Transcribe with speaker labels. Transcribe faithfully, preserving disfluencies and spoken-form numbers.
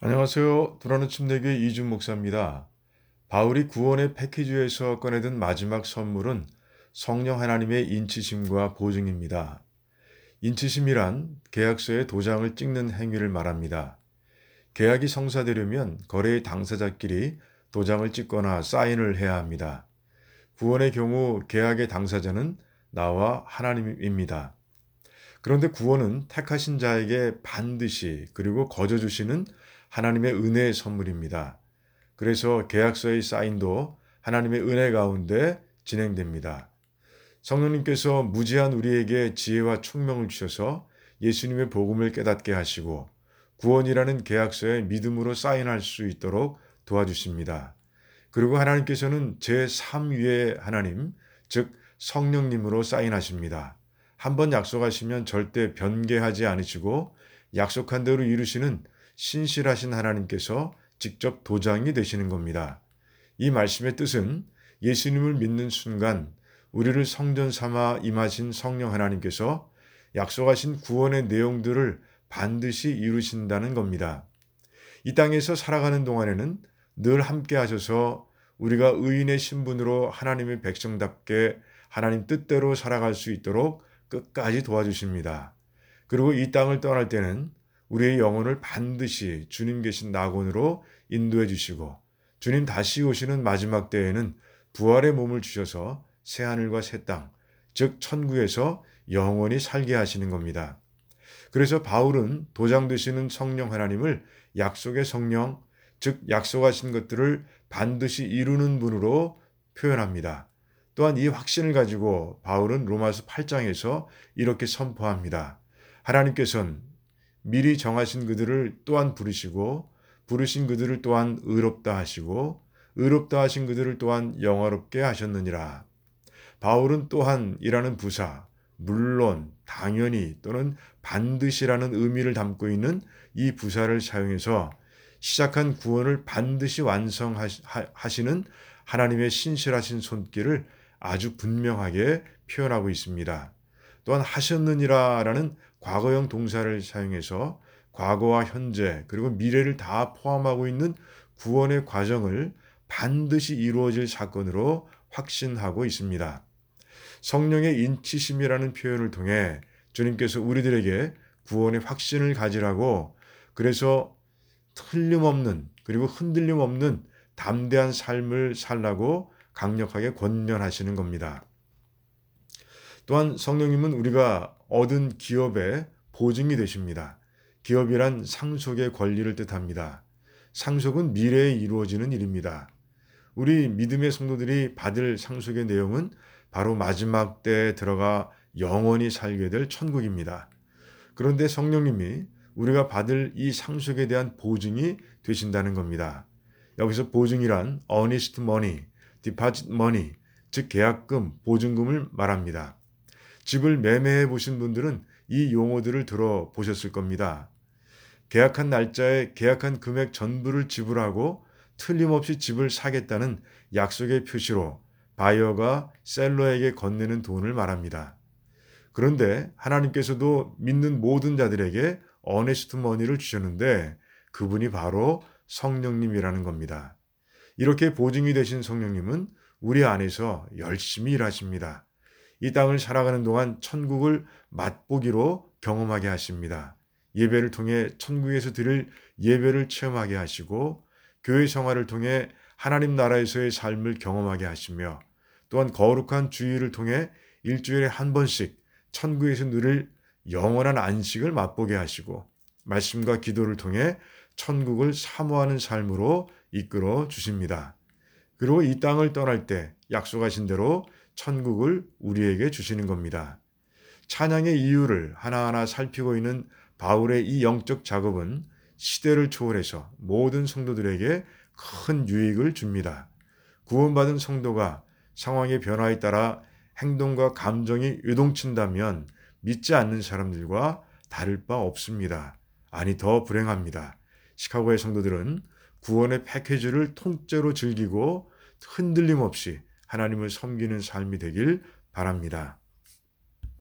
Speaker 1: 안녕하세요. 도라는 침례교회 이준 목사입니다. 바울이 구원의 패키지에서 꺼내든 마지막 선물은 성령 하나님의 인치심과 보증입니다. 인치심이란 계약서에 도장을 찍는 행위를 말합니다. 계약이 성사되려면 거래의 당사자끼리 도장을 찍거나 사인을 해야 합니다. 구원의 경우 계약의 당사자는 나와 하나님입니다. 그런데 구원은 택하신 자에게 반드시 그리고 거저 주시는 하나님의 은혜의 선물입니다. 그래서 계약서의 사인도 하나님의 은혜 가운데 진행됩니다. 성령님께서 무지한 우리에게 지혜와 총명을 주셔서 예수님의 복음을 깨닫게 하시고 구원이라는 계약서에 믿음으로 사인할 수 있도록 도와주십니다. 그리고 하나님께서는 제삼 위의 하나님, 즉 성령님으로 사인하십니다. 한번 약속하시면 절대 변개하지 않으시고 약속한 대로 이루시는 신실하신 하나님께서 직접 도장이 되시는 겁니다. 이 말씀의 뜻은 예수님을 믿는 순간 우리를 성전 삼아 임하신 성령 하나님께서 약속하신 구원의 내용들을 반드시 이루신다는 겁니다. 이 땅에서 살아가는 동안에는 늘 함께 하셔서 우리가 의인의 신분으로 하나님의 백성답게 하나님 뜻대로 살아갈 수 있도록 끝까지 도와주십니다. 그리고 이 땅을 떠날 때는 우리의 영혼을 반드시 주님 계신 낙원으로 인도해 주시고 주님 다시 오시는 마지막 때에는 부활의 몸을 주셔서 새하늘과 새 땅, 즉 천국에서 영원히 살게 하시는 겁니다. 그래서 바울은 도장 되시는 성령 하나님을 약속의 성령, 즉 약속하신 것들을 반드시 이루는 분으로 표현합니다. 또한 이 확신을 가지고 바울은 로마서 팔 장에서 이렇게 선포합니다. 하나님께서는 미리 정하신 그들을 또한 부르시고 부르신 그들을 또한 의롭다 하시고 의롭다 하신 그들을 또한 영화롭게 하셨느니라. 바울은 또한 이라는 부사, 물론, 당연히 또는 반드시라는 의미를 담고 있는 이 부사를 사용해서 시작한 구원을 반드시 완성하시는 하나님의 신실하신 손길을 아주 분명하게 표현하고 있습니다. 또한 하셨느니라라는 과거형 동사를 사용해서 과거와 현재 그리고 미래를 다 포함하고 있는 구원의 과정을 반드시 이루어질 사건으로 확신하고 있습니다. 성령의 인치심이라는 표현을 통해 주님께서 우리들에게 구원의 확신을 가지라고 그래서 틀림없는 그리고 흔들림 없는 담대한 삶을 살라고 강력하게 권면하시는 겁니다. 또한 성령님은 우리가 얻은 기업의 보증이 되십니다. 기업이란 상속의 권리를 뜻합니다. 상속은 미래에 이루어지는 일입니다. 우리 믿음의 성도들이 받을 상속의 내용은 바로 마지막 때에 들어가 영원히 살게 될 천국입니다. 그런데 성령님이 우리가 받을 이 상속에 대한 보증이 되신다는 겁니다. 여기서 보증이란 earnest money, deposit money, 즉 계약금, 보증금을 말합니다. 집을 매매해 보신 분들은 이 용어들을 들어보셨을 겁니다. 계약한 날짜에 계약한 금액 전부를 지불하고 틀림없이 집을 사겠다는 약속의 표시로 바이어가 셀러에게 건네는 돈을 말합니다. 그런데 하나님께서도 믿는 모든 자들에게 어네스트 머니를 주셨는데 그분이 바로 성령님이라는 겁니다. 이렇게 보증이 되신 성령님은 우리 안에서 열심히 일하십니다. 이 땅을 살아가는 동안 천국을 맛보기로 경험하게 하십니다. 예배를 통해 천국에서 드릴 예배를 체험하게 하시고 교회 생활을 통해 하나님 나라에서의 삶을 경험하게 하시며 또한 거룩한 주일을 통해 일주일에 한 번씩 천국에서 누릴 영원한 안식을 맛보게 하시고 말씀과 기도를 통해 천국을 사모하는 삶으로 이끌어 주십니다. 그리고 이 땅을 떠날 때 약속하신 대로 천국을 우리에게 주시는 겁니다. 찬양의 이유를 하나하나 살피고 있는 바울의 이 영적 작업은 시대를 초월해서 모든 성도들에게 큰 유익을 줍니다. 구원받은 성도가 상황의 변화에 따라 행동과 감정이 요동친다면 믿지 않는 사람들과 다를 바 없습니다. 아니 더 불행합니다. 시카고의 성도들은 구원의 패키지를 통째로 즐기고 흔들림 없이 하나님을 섬기는 삶이 되길 바랍니다.